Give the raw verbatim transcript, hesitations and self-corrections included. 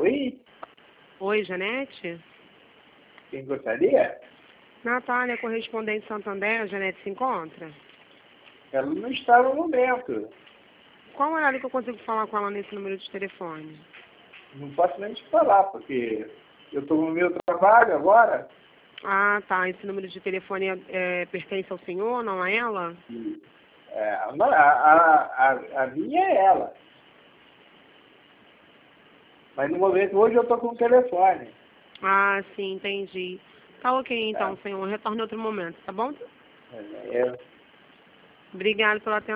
Oi? Oi, Janete? Quem gostaria? Natália, correspondente Santander, a Janete se encontra? Ela não está no momento. Qual horário que eu consigo falar com ela nesse número de telefone? Não posso nem te falar, porque eu estou no meu trabalho agora. Ah, tá. Esse número de telefone é, é, pertence ao senhor, não a ela? E, é, não, a, a, a, a minha é ela. Mas no momento, hoje eu estou com o telefone. Ah, sim, entendi. Tá ok, então, Tá? senhor. Retorne em outro momento, tá bom? É, Obrigado pela atenção.